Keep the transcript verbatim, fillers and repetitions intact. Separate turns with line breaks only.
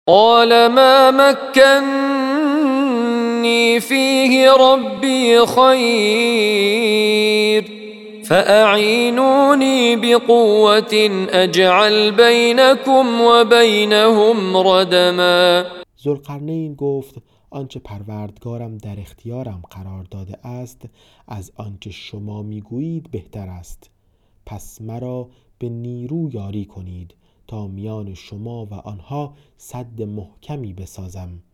قال ما مكنني فيه ربي خير فأعينوني بقوة أجعل بينكم وبينهم ردما.
ذوالقرنین گفت آنچه پروردگارم در اختیارم قرار داده است از آنچه شما میگویید بهتر است. پس مرا به نیرو یاری کنید تا میان شما و آنها سد محکمی بسازم.